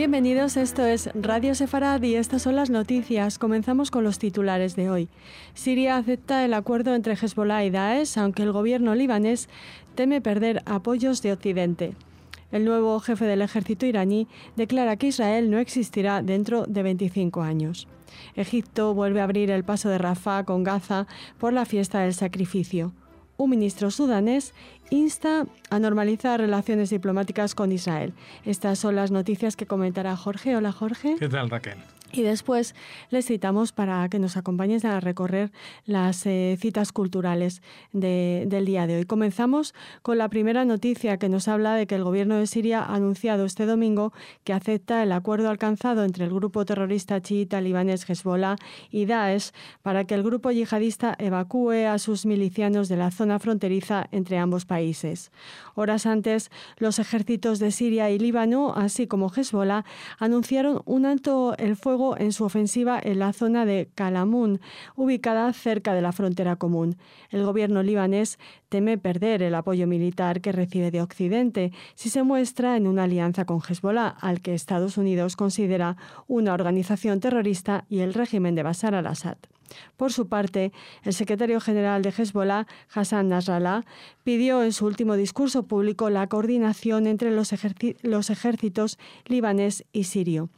Bienvenidos, esto es Radio Sefarad y estas son las noticias. Comenzamos con los titulares de hoy. Siria acepta el acuerdo entre Hezbollah y Daesh, aunque el gobierno libanés teme perder apoyos de Occidente. El nuevo jefe del ejército iraní declara que Israel no existirá dentro de 25 años. Egipto vuelve a abrir el paso de Rafah con Gaza por la fiesta del sacrificio. Un ministro sudanés insta a normalizar relaciones diplomáticas con Israel. Estas son las noticias que comentará Jorge. Hola, Jorge. ¿Qué tal, Raquel? Y después les citamos para que nos acompañen a recorrer las citas culturales del día de hoy. Comenzamos con la primera noticia que nos habla de que el gobierno de Siria ha anunciado este domingo que acepta el acuerdo alcanzado entre el grupo terrorista chiita libanés Hezbollah y Daesh para que el grupo yihadista evacúe a sus milicianos de la zona fronteriza entre ambos países. Horas antes, los ejércitos de Siria y Líbano, así como Hezbollah, anunciaron un alto el fuego en su ofensiva en la zona de Kalamun, ubicada cerca de la frontera común. El gobierno libanés teme perder el apoyo militar que recibe de Occidente si se muestra en una alianza con Hezbollah, al que Estados Unidos considera una organización terrorista, y el régimen de Bashar al-Assad. Por su parte, el secretario general de Hezbollah, Hassan Nasrallah, pidió en su último discurso público la coordinación entre los ejércitos libanés y sirio.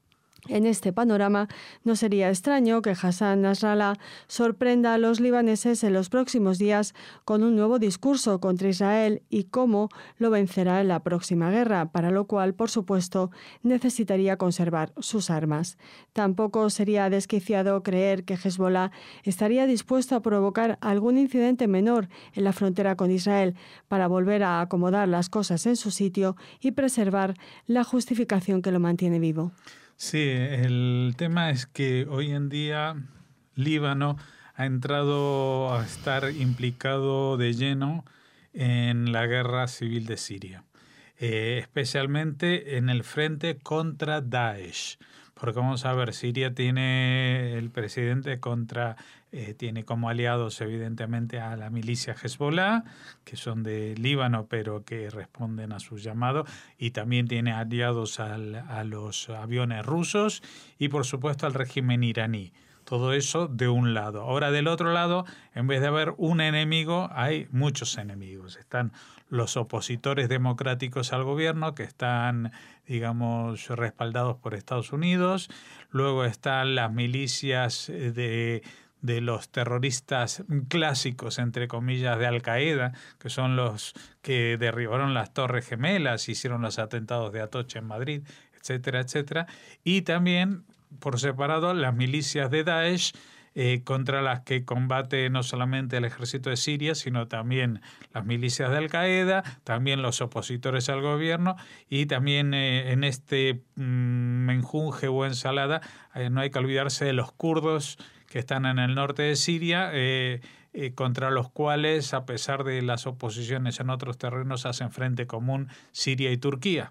En este panorama, no sería extraño que Hassan Nasrallah sorprenda a los libaneses en los próximos días con un nuevo discurso contra Israel y cómo lo vencerá en la próxima guerra, para lo cual, por supuesto, necesitaría conservar sus armas. Tampoco sería desquiciado creer que Hezbollah estaría dispuesto a provocar algún incidente menor en la frontera con Israel para volver a acomodar las cosas en su sitio y preservar la justificación que lo mantiene vivo. Sí, el tema es que hoy en día Líbano ha entrado a estar implicado de lleno en la guerra civil de Siria, especialmente en el frente contra Daesh. Porque vamos a ver, Siria tiene el presidente tiene como aliados evidentemente a la milicia Hezbollah, que son de Líbano pero que responden a su llamado, y también tiene aliados a los aviones rusos y por supuesto al régimen iraní. Todo eso de un lado. Ahora del otro lado, en vez de haber un enemigo, hay muchos enemigos. Están los opositores democráticos al gobierno, que están, digamos, respaldados por Estados Unidos. Luego están las milicias de los terroristas clásicos, entre comillas, de Al-Qaeda, que son los que derribaron las Torres Gemelas, hicieron los atentados de Atocha en Madrid, etcétera, etcétera. Y también, por separado, las milicias de Daesh, contra las que combate no solamente el ejército de Siria, sino también las milicias de Al-Qaeda, también los opositores al gobierno, y también en este menjunje o ensalada no hay que olvidarse de los kurdos que están en el norte de Siria, contra los cuales, a pesar de las oposiciones en otros terrenos, hacen frente común Siria y Turquía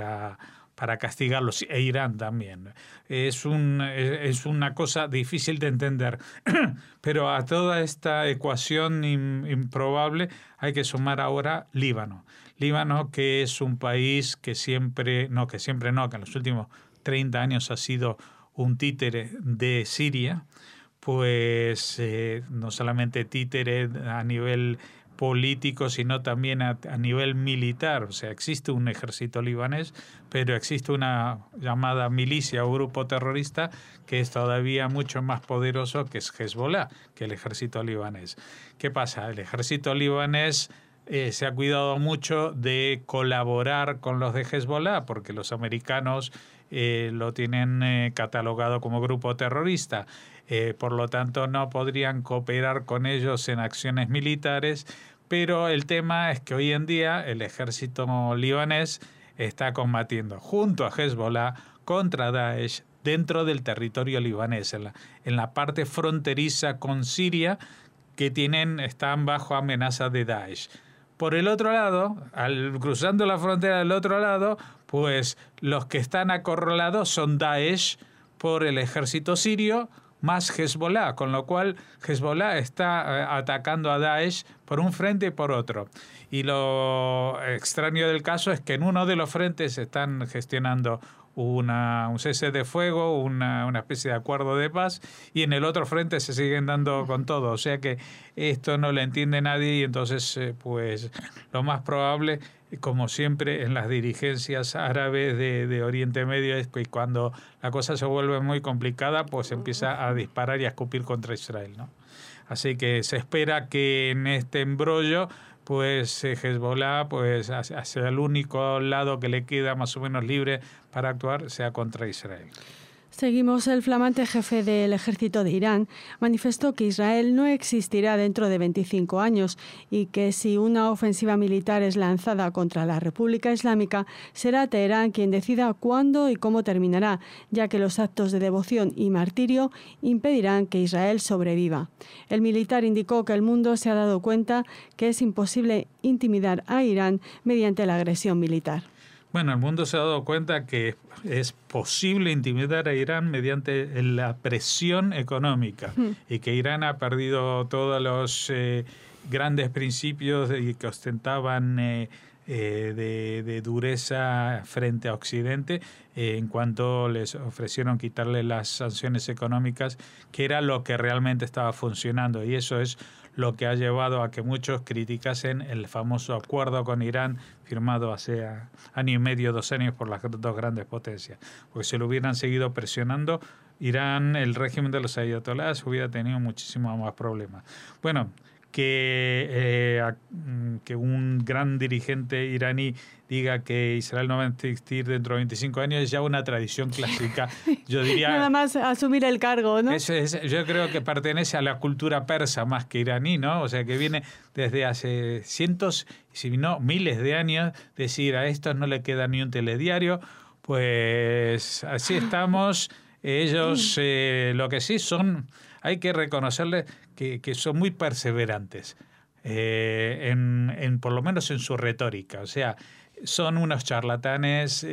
para castigarlos, e Irán también. Es una cosa difícil de entender, pero a toda esta ecuación improbable hay que sumar ahora Líbano. Líbano, que es un país que en los últimos 30 años ha sido un títere de Siria, pues no solamente títere a nivel político, sino también a nivel militar. O sea, existe un ejército libanés, pero existe una llamada milicia o grupo terrorista que es todavía mucho más poderoso, que es Hezbollah, que el ejército libanés. ¿Qué pasa? El ejército libanés se ha cuidado mucho de colaborar con los de Hezbollah, porque los americanos lo tienen catalogado como grupo terrorista. Por lo tanto, no podrían cooperar con ellos en acciones militares, pero el tema es que hoy en día el ejército libanés está combatiendo junto a Hezbollah contra Daesh dentro del territorio libanés, en la parte fronteriza con Siria, que están bajo amenaza de Daesh. Por el otro lado, cruzando la frontera del otro lado, pues los que están acorralados son Daesh por el ejército sirio, más Hezbollah, con lo cual Hezbollah está atacando a Daesh por un frente y por otro. Y lo extraño del caso es que en uno de los frentes están gestionando un cese de fuego, una especie de acuerdo de paz, y en el otro frente se siguen dando con todo. O sea que esto no lo entiende nadie y entonces pues lo más probable, como siempre en las dirigencias árabes de Oriente Medio, es que cuando la cosa se vuelve muy complicada, pues empieza a disparar y a escupir contra Israel, ¿no? Así que se espera que en este embrollo pues Hezbollah, pues hacia el único lado que le queda más o menos libre para actuar sea contra Israel. Seguimos. El flamante jefe del ejército de Irán manifestó que Israel no existirá dentro de 25 años y que si una ofensiva militar es lanzada contra la República Islámica, será Teherán quien decida cuándo y cómo terminará, ya que los actos de devoción y martirio impedirán que Israel sobreviva. El militar indicó que el mundo se ha dado cuenta que es imposible intimidar a Irán mediante la agresión militar. Bueno, el mundo se ha dado cuenta que es posible intimidar a Irán mediante la presión económica y que Irán ha perdido todos los grandes principios que ostentaban de dureza frente a Occidente en cuanto les ofrecieron quitarle las sanciones económicas, que era lo que realmente estaba funcionando, y eso es lo que ha llevado a que muchos criticasen el famoso acuerdo con Irán firmado hace año y medio, 2 años por las dos grandes potencias. Porque si lo hubieran seguido presionando, Irán, el régimen de los ayatolás, hubiera tenido muchísimos más problemas. Bueno, que un gran dirigente iraní diga que Israel no va a existir dentro de 25 años es ya una tradición clásica. Yo diría, nada más asumir el cargo, ¿no? Yo creo que pertenece a la cultura persa más que iraní, ¿no? O sea, que viene desde hace cientos, si no miles de años, decir a estos no le queda ni un telediario. Pues así estamos. Ellos lo que sí son, hay que reconocerles que son muy perseverantes, por lo menos en su retórica. O sea, son unos charlatanes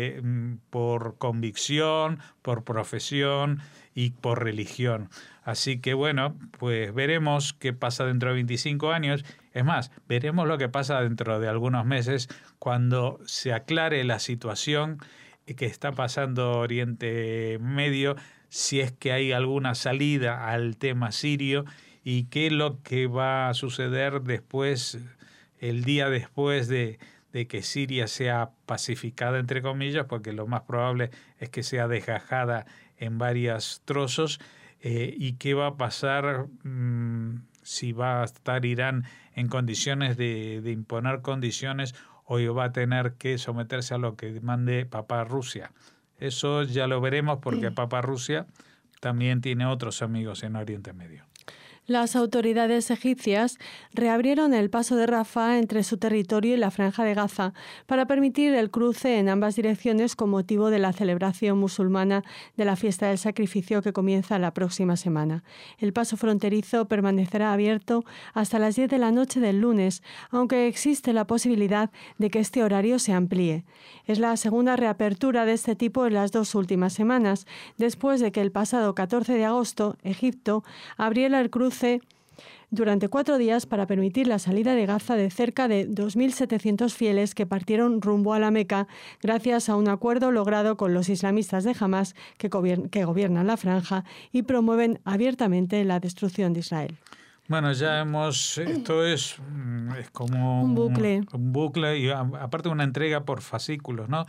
por convicción, por profesión y por religión. Así que bueno, pues veremos qué pasa dentro de 25 años. Es más, veremos lo que pasa dentro de algunos meses cuando se aclare la situación que está pasando Oriente Medio, si es que hay alguna salida al tema sirio y qué es lo que va a suceder después, el día después de que Siria sea pacificada, entre comillas, porque lo más probable es que sea desgajada en varios trozos, y qué va a pasar, si va a estar Irán en condiciones de imponer condiciones o va a tener que someterse a lo que mande Papá Rusia. Eso ya lo veremos porque Papá Rusia también tiene otros amigos en Oriente Medio. Las autoridades egipcias reabrieron el paso de Rafah entre su territorio y la Franja de Gaza para permitir el cruce en ambas direcciones con motivo de la celebración musulmana de la fiesta del sacrificio que comienza la próxima semana. El paso fronterizo permanecerá abierto hasta las 10 de la noche del lunes, aunque existe la posibilidad de que este horario se amplíe. Es la segunda reapertura de este tipo en las 2 últimas semanas, después de que el pasado 14 de agosto Egipto abriera el cruce durante 4 días para permitir la salida de Gaza de cerca de 2.700 fieles que partieron rumbo a la Meca gracias a un acuerdo logrado con los islamistas de Hamás que gobiernan la franja y promueven abiertamente la destrucción de Israel. Bueno, esto es como un bucle y aparte una entrega por fascículos, ¿no?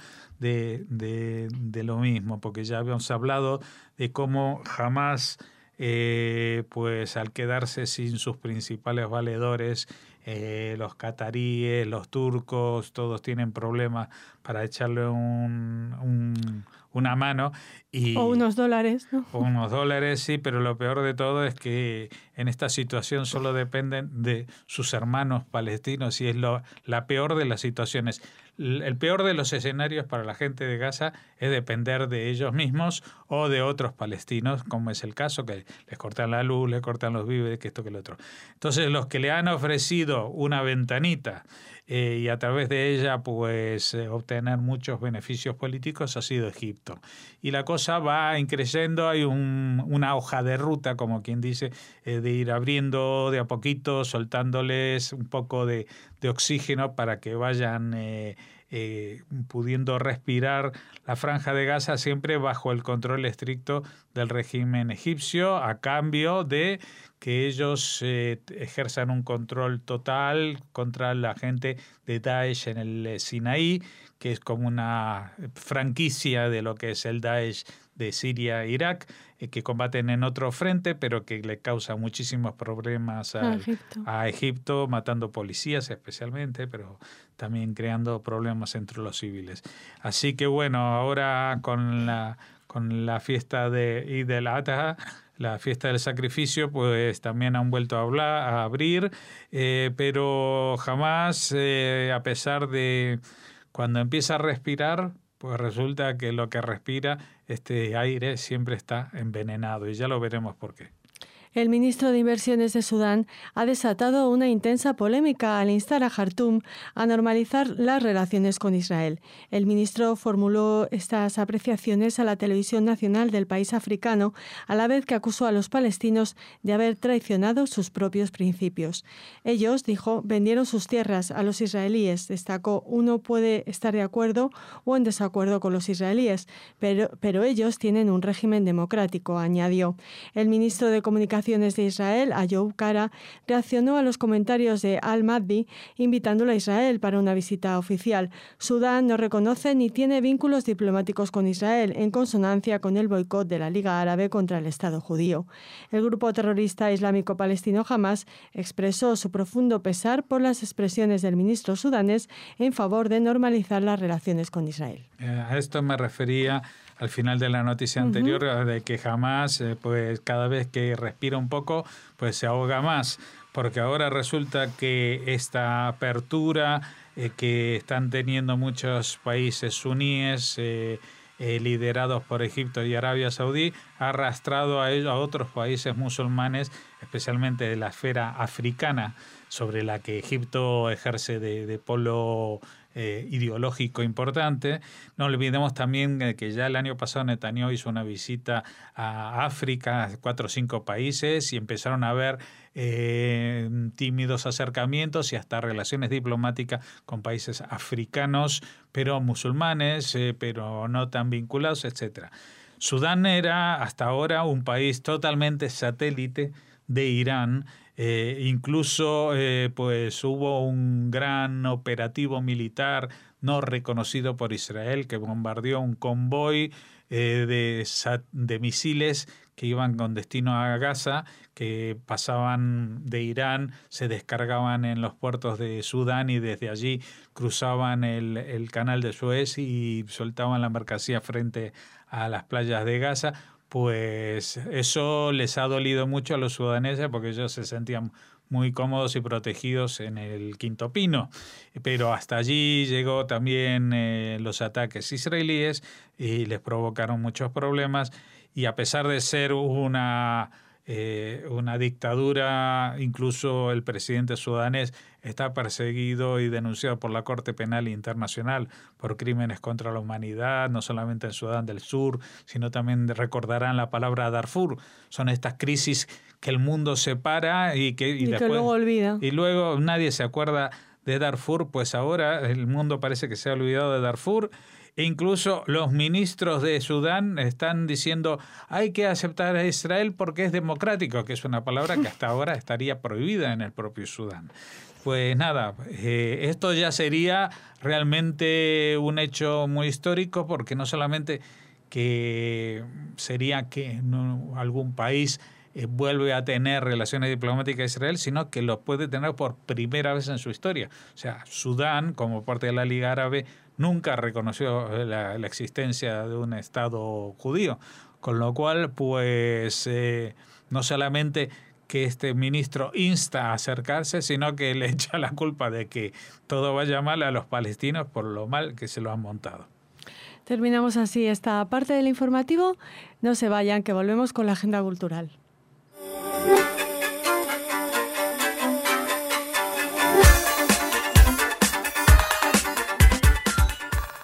de lo mismo, porque ya habíamos hablado de cómo Hamás, pues al quedarse sin sus principales valedores, los cataríes, los turcos, todos tienen problemas para echarle una mano. O unos dólares, ¿no? O unos dólares, sí, pero lo peor de todo es que en esta situación solo dependen de sus hermanos palestinos y es la peor de las situaciones. El peor de los escenarios para la gente de Gaza es depender de ellos mismos o de otros palestinos, como es el caso, que les cortan la luz, les cortan los víveres, que esto, que lo otro. Entonces, los que le han ofrecido una ventanita y a través de ella pues obtener muchos beneficios políticos ha sido Egipto. Y la cosa va increciendo, hay una hoja de ruta, como quien dice, de ir abriendo de a poquito, soltándoles un poco de oxígeno para que vayan pudiendo respirar la Franja de Gaza siempre bajo el control estricto del régimen egipcio, a cambio de que ellos ejerzan un control total contra la gente de Daesh en el Sinaí, que es como una franquicia de lo que es el Daesh de Siria e Irak, que combaten en otro frente, pero que le causa muchísimos problemas a Egipto, matando policías especialmente, pero también creando problemas entre los civiles. Así que bueno, ahora con la fiesta de Eid al-Adha, la fiesta del sacrificio, pues también han vuelto a abrir, pero jamás, a pesar de cuando empieza a respirar, pues resulta que lo que respira, este aire, siempre está envenenado, y ya lo veremos por qué. El ministro de Inversiones de Sudán ha desatado una intensa polémica al instar a Jartum a normalizar las relaciones con Israel. El ministro formuló estas apreciaciones a la televisión nacional del país africano, a la vez que acusó a los palestinos de haber traicionado sus propios principios. Ellos, dijo, vendieron sus tierras a los israelíes. Destacó, uno puede estar de acuerdo o en desacuerdo con los israelíes, pero ellos tienen un régimen democrático, añadió. El ministro de Comunicaciones de Israel, Ayub Kara, reaccionó a los comentarios de Al-Mahdi, invitándolo a Israel para una visita oficial. Sudán no reconoce ni tiene vínculos diplomáticos con Israel, en consonancia con el boicot de la Liga Árabe contra el Estado judío. El grupo terrorista islámico palestino Hamas expresó su profundo pesar por las expresiones del ministro sudanés en favor de normalizar las relaciones con Israel. A esto me refería al final de la noticia anterior, de que Hamas, pues cada vez que respira un poco, pues se ahoga más, porque ahora resulta que esta apertura que están teniendo muchos países suníes, liderados por Egipto y Arabia Saudí, ha arrastrado a otros países musulmanes, especialmente de la esfera africana, sobre la que Egipto ejerce de polo ideológico importante. No olvidemos también que ya el año pasado Netanyahu hizo una visita a África, 4 o 5 países, y empezaron a haber tímidos acercamientos y hasta relaciones diplomáticas con países africanos, pero musulmanes, pero no tan vinculados, etc. Sudán era hasta ahora un país totalmente satélite de Irán. Incluso pues hubo un gran operativo militar no reconocido por Israel que bombardeó un convoy de misiles que iban con destino a Gaza, que pasaban de Irán, se descargaban en los puertos de Sudán y desde allí cruzaban el canal de Suez y soltaban la mercancía frente a las playas de Gaza. Pues eso les ha dolido mucho a los sudaneses porque ellos se sentían muy cómodos y protegidos en el Quinto Pino. Pero hasta allí llegó también los ataques israelíes y les provocaron muchos problemas. Y a pesar de ser una dictadura, incluso el presidente sudanés está perseguido y denunciado por la Corte Penal Internacional por crímenes contra la humanidad, no solamente en Sudán del Sur, sino también recordarán la palabra Darfur. Son estas crisis que el mundo separa y después, que luego olvida. Y luego nadie se acuerda de Darfur, pues ahora el mundo parece que se ha olvidado de Darfur. E incluso los ministros de Sudán están diciendo hay que aceptar a Israel porque es democrático, que es una palabra que hasta ahora estaría prohibida en el propio Sudán. Pues nada, esto ya sería realmente un hecho muy histórico, porque no solamente que sería que algún país vuelve a tener relaciones diplomáticas con Israel, sino que lo puede tener por primera vez en su historia. O sea, Sudán, como parte de la Liga Árabe, nunca reconoció la existencia de un Estado judío, con lo cual, pues, no solamente que este ministro insta a acercarse, sino que le echa la culpa de que todo vaya mal a los palestinos por lo mal que se lo han montado. Terminamos así esta parte del informativo. No se vayan, que volvemos con la agenda cultural.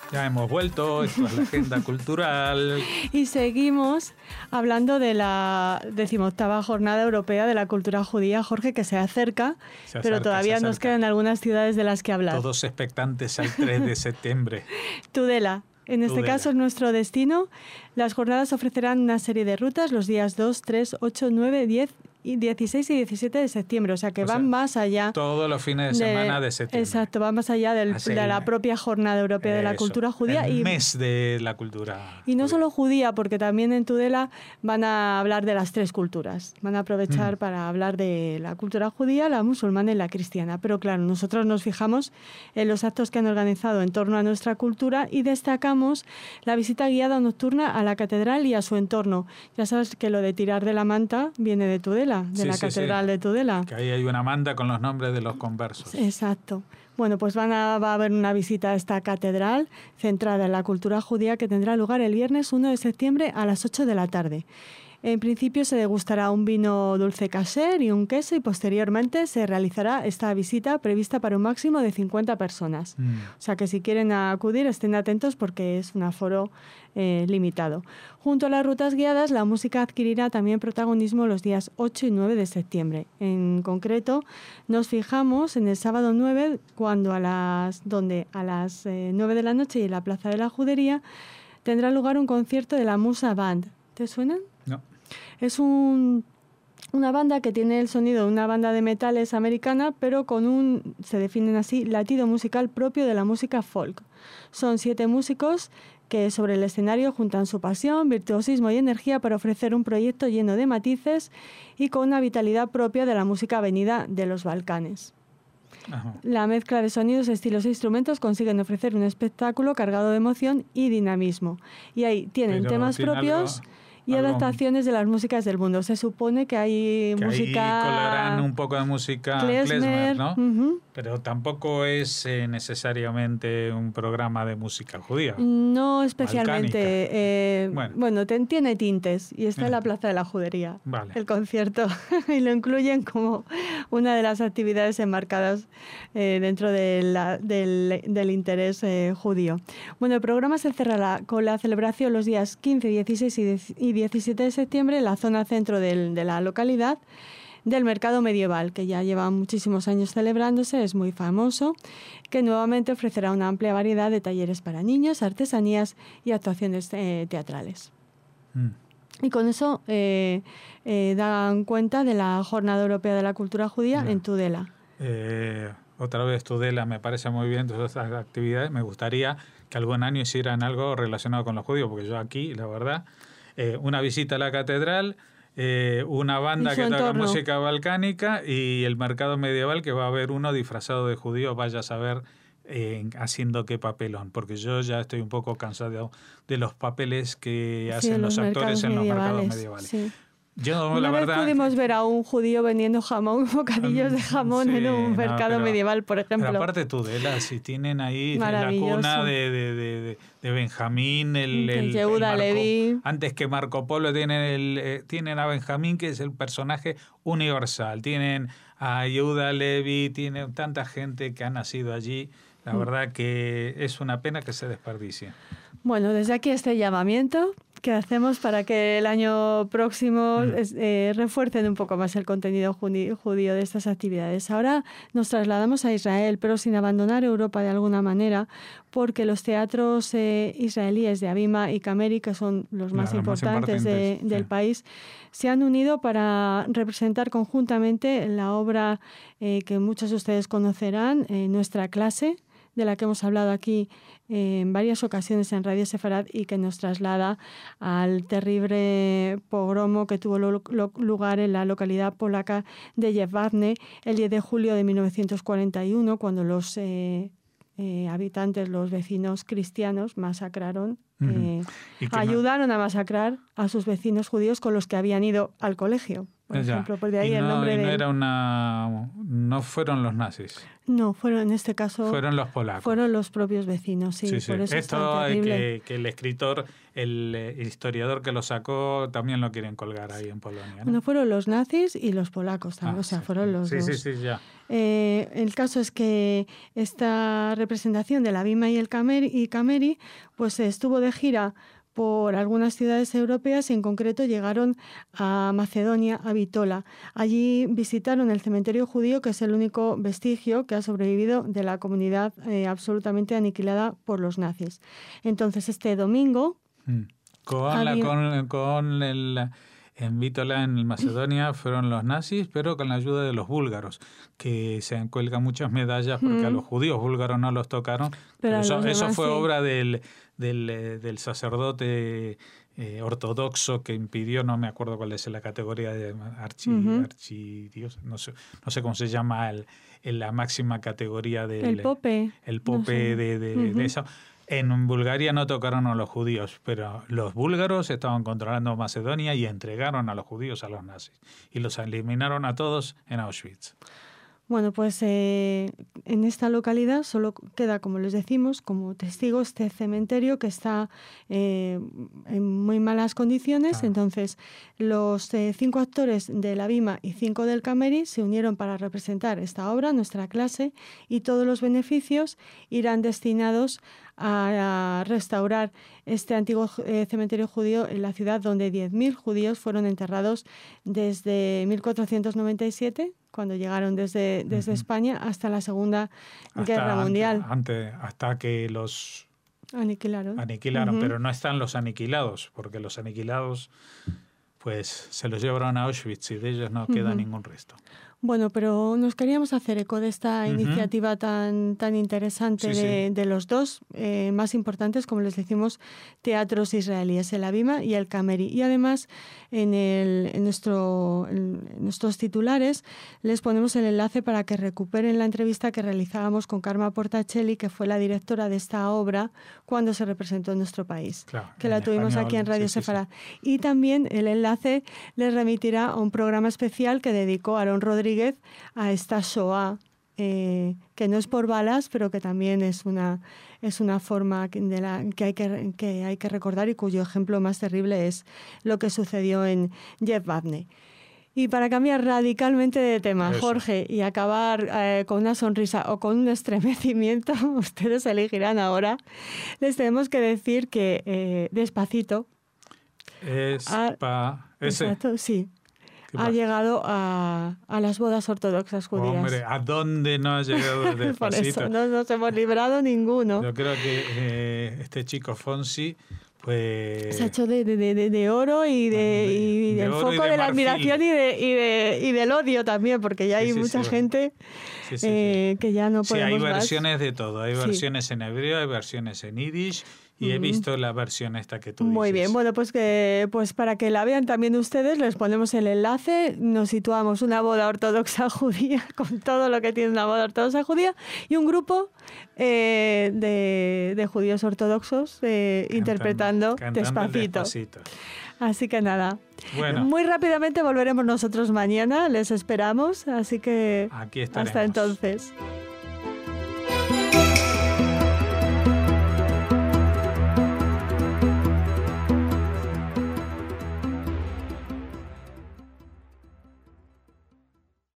Ya hemos vuelto, esto es la agenda cultural. Y seguimos hablando de la 18ª Jornada Europea de la Cultura Judía, Jorge, que se acerca, pero todavía nos quedan algunas ciudades de las que hablar. Todos expectantes al 3 de septiembre. Tudela. En este caso es nuestro destino. Las jornadas ofrecerán una serie de rutas los días 2, 3, 8, 9, 10 y 16 y 17 de septiembre, o sea que van más allá. Todos los fines de semana de septiembre. Exacto, van más allá de la propia Jornada Europea de la Cultura Judía. El mes de la cultura. Y no solo judía, porque también en Tudela van a hablar de las 3 culturas. Van a aprovechar para hablar de la cultura judía, la musulmana y la cristiana. Pero claro, nosotros nos fijamos en los actos que han organizado en torno a nuestra cultura y destacamos la visita guiada nocturna a la catedral y a su entorno. Ya sabes que lo de tirar de la manta viene de Tudela. De la catedral de Tudela. Que ahí hay una manta con los nombres de los conversos. Exacto. Bueno, pues va a haber una visita a esta catedral centrada en la cultura judía que tendrá lugar el viernes 1 de septiembre a las 8 de la tarde. En principio se degustará un vino dulce kasher y un queso y posteriormente se realizará esta visita prevista para un máximo de 50 personas. O sea que si quieren acudir estén atentos porque es un aforo limitado. Junto a las rutas guiadas, la música adquirirá también protagonismo los días 8 y 9 de septiembre. En concreto, nos fijamos en el sábado 9, cuando a las 9 de la noche y en la Plaza de la Judería tendrá lugar un concierto de la Musa Band. ¿Te suenan? No. Es una banda que tiene el sonido de una banda de metales americana, pero con se definen así, latido musical propio de la música folk. Son 7 músicos que sobre el escenario juntan su pasión, virtuosismo y energía para ofrecer un proyecto lleno de matices y con una vitalidad propia de la música venida de los Balcanes. Ajá. La mezcla de sonidos, estilos e instrumentos consiguen ofrecer un espectáculo cargado de emoción y dinamismo. Y ahí tienen temas propios y adaptaciones de las músicas del mundo. Se supone que hay música... Ahí colarán un poco de música klezmer, ¿no? Pero tampoco es necesariamente un programa de música judía. No especialmente. Bueno, tiene tintes y está en la Plaza de la Judería, el concierto. Y lo incluyen como una de las actividades enmarcadas dentro del interés judío. Bueno, el programa se cerrará con la celebración los días 15, 16 y 17 de septiembre en la zona centro de la localidad del mercado medieval, que ya lleva muchísimos años celebrándose, es muy famoso, que nuevamente ofrecerá una amplia variedad de talleres para niños, artesanías y actuaciones teatrales. Y con eso dan cuenta de la Jornada Europea de la Cultura Judía en Tudela. Otra vez Tudela, me parece muy bien todas estas actividades. Me gustaría que algún año hicieran algo relacionado con los judíos, porque yo aquí, la verdad, una visita a la catedral, una banda que toca música balcánica y el mercado medieval, que va a haber uno disfrazado de judío, vaya a saber haciendo qué papelón, porque yo ya estoy un poco cansado de los papeles que hacen los actores en los mercados medievales. Sí. Una vez pudimos ver a un judío vendiendo jamón, bocadillos de jamón en un mercado medieval, por ejemplo. Pero aparte Tudela, si tienen ahí la cuna de Benjamín, el Yehuda Leví. Antes que Marco Polo tienen a Benjamín, que es el personaje universal. Tienen a Yehuda Leví, tienen tanta gente que ha nacido allí. La verdad que es una pena que se desperdicie. Bueno, desde aquí este llamamiento que hacemos para que el año próximo refuercen un poco más el contenido judío de estas actividades. Ahora nos trasladamos a Israel, pero sin abandonar Europa de alguna manera, porque los teatros israelíes de Abima y Cameri, que son los más importantes del país, se han unido para representar conjuntamente la obra que muchos de ustedes conocerán, Nuestra clase, de la que hemos hablado aquí en varias ocasiones en Radio Sefarad y que nos traslada al terrible pogromo que tuvo lugar en la localidad polaca de Jedwabne el 10 de julio de 1941, cuando los habitantes, los vecinos cristianos, masacraron, ayudaron a masacrar a sus vecinos judíos con los que habían ido al colegio. por ejemplo, por de ahí el nombre de... No fueron los nazis. No, en este caso... Fueron los polacos. Fueron los propios vecinos, sí. Sí, sí. Por eso esto es que el escritor, el historiador que lo sacó, también lo quieren colgar ahí en Polonia, ¿no? Bueno, fueron los nazis y los polacos también, fueron los dos. Sí, ya. El caso es que esta representación de la Bima y el Cameri, pues estuvo de gira por algunas ciudades europeas y en concreto llegaron a Macedonia, a Bitola. Allí visitaron el cementerio judío, que es el único vestigio que ha sobrevivido de la comunidad absolutamente aniquilada por los nazis. Entonces, este domingo... En Bitola, en Macedonia, fueron los nazis, pero con la ayuda de los búlgaros, que se cuelgan muchas medallas porque a los judíos búlgaros no los tocaron. Pero eso fue obra del sacerdote ortodoxo que impidió, no me acuerdo cuál es la categoría de archidios, no sé cómo se llama la máxima categoría del... El pope. El pope de eso. En Bulgaria no tocaron a los judíos, pero los búlgaros estaban controlando Macedonia y entregaron a los judíos a los nazis. Y los eliminaron a todos en Auschwitz. Bueno, pues en esta localidad solo queda, como les decimos, como testigo este cementerio que está en muy malas condiciones. Claro. Entonces, los 5 actores de la Bima y 5 del Cameri se unieron para representar esta obra, nuestra clase, y todos los beneficios irán destinados a restaurar este antiguo cementerio judío en la ciudad donde 10.000 judíos fueron enterrados desde 1497, cuando llegaron desde España, hasta la Segunda Guerra Mundial. Hasta que los aniquilaron, pero no están los aniquilados, porque los aniquilados pues se los llevaron a Auschwitz y de ellos no queda ningún resto. Bueno, pero nos queríamos hacer eco de esta iniciativa tan interesante de los dos más importantes, como les decimos, teatros israelíes, el Bima y el Cameri. Y además, en nuestros titulares les ponemos el enlace para que recuperen la entrevista que realizábamos con Karma Portacelli, que fue la directora de esta obra cuando se representó en nuestro país, claro, que la tuvimos aquí en Radio Sefarad. Y también el enlace les remitirá a un programa especial que dedicó Aarón Rodríguez a esta Shoah, que no es por balas, pero que también es una forma que hay que recordar y cuyo ejemplo más terrible es lo que sucedió en Yevpatne. Y para cambiar radicalmente de tema, Jorge, y acabar con una sonrisa o con un estremecimiento, ustedes elegirán ahora, les tenemos que decir que Despacito... Exacto, sí. Ha llegado a las bodas ortodoxas judías. Hombre, ¿a dónde no ha llegado Despacito? Por eso no nos hemos librado ninguno. Yo creo que este chico Fonsi, pues... se ha hecho de oro y del foco de la admiración y del odio también, porque ya hay mucha gente que ya no podemos hay más. Versiones de todo. Hay versiones en hebreo, hay versiones en yiddish. Y he visto la versión esta que tú dices. Muy bien, bueno, pues para que la vean también ustedes, les ponemos el enlace, nos situamos una boda ortodoxa judía, con todo lo que tiene una boda ortodoxa judía, y un grupo de judíos ortodoxos interpretando Despacito. Así que nada, muy rápidamente volveremos nosotros mañana, les esperamos, así que aquí estaremos. Hasta entonces.